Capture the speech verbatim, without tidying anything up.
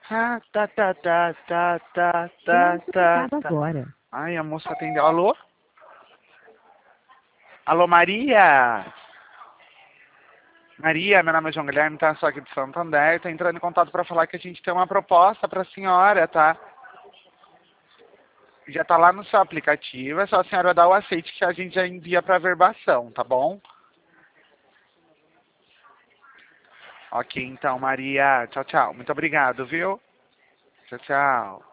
Ah, tá, tá, tá, tá, tá, tá, Sendo tá, suplicado tá. agora. Ai, a moça atendeu. Alô? Alô, Maria? Maria, meu nome é João Guilherme, tá? Sou aqui de Santander. Tô entrando em contato para falar que a gente tem uma proposta para a senhora, tá? Já tá lá no seu aplicativo, é só a senhora dar o aceite que a gente já envia para verbação, tá bom? Ok, então, Maria. Tchau, tchau. Muito obrigado, viu? Tchau, tchau.